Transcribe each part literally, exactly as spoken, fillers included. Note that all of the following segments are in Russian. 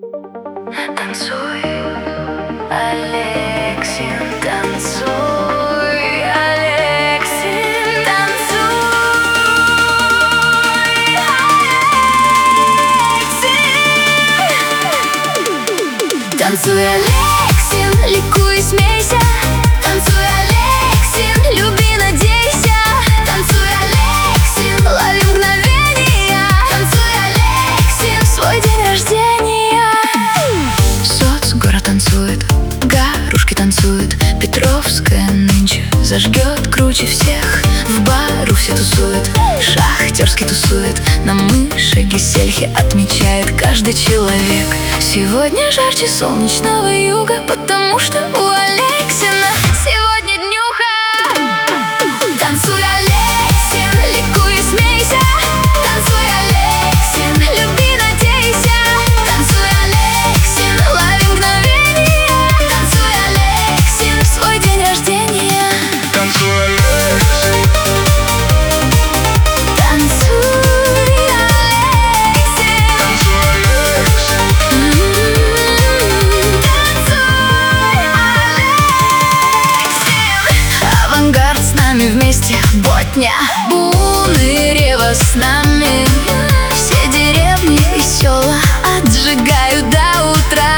Танцуй, Алексин, танцуй, Алексин, танцуй, Алексин. Танцуй, Алексин, ликуй, смейся. Танцуй, Алексин, люби, надейся. Танцуй, Алексин, лови мгновения. Танцуй, Алексин, в свой день рождения. Соцгород танцует, Гарушки танцуют, Петровская нынче зажгет круче всех. В бару все тусуют, шахтерский тусует, на мыши сельхи отмечает каждый человек. Сегодня жарче солнечного юга, потому что у Алексина сегодня днюха. Танцуй, Алексин, ликуй и смейся. Танцуй, Алексин, люби, надейся. Танцуй, Алексин, лови мгновения. Танцуй, Алексин, в свой день рождения. Танцуй, Алексин. Танцуй, Алексин. Танцуй, Алексин. Авангард с нами вместе, ботня, буны, рева с нами. Все деревни и села отжигают до утра.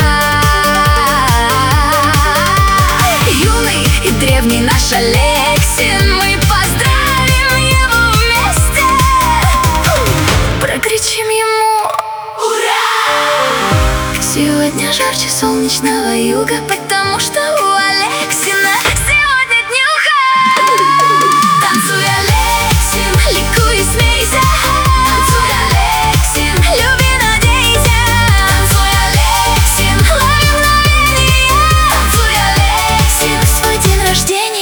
Юный и древний наш Алексин, мы поздравим его вместе. Прокричим ему ура! Сегодня жарче солнечного юга, потому что у Алексина сегодня днюха. Танцуй, Алексин, ликуй и смейся. Танцуй, Алексин, люби, надейся. Танцуй, Алексин, лови мгновения. Танцуй, Алексин, в свой день рождения.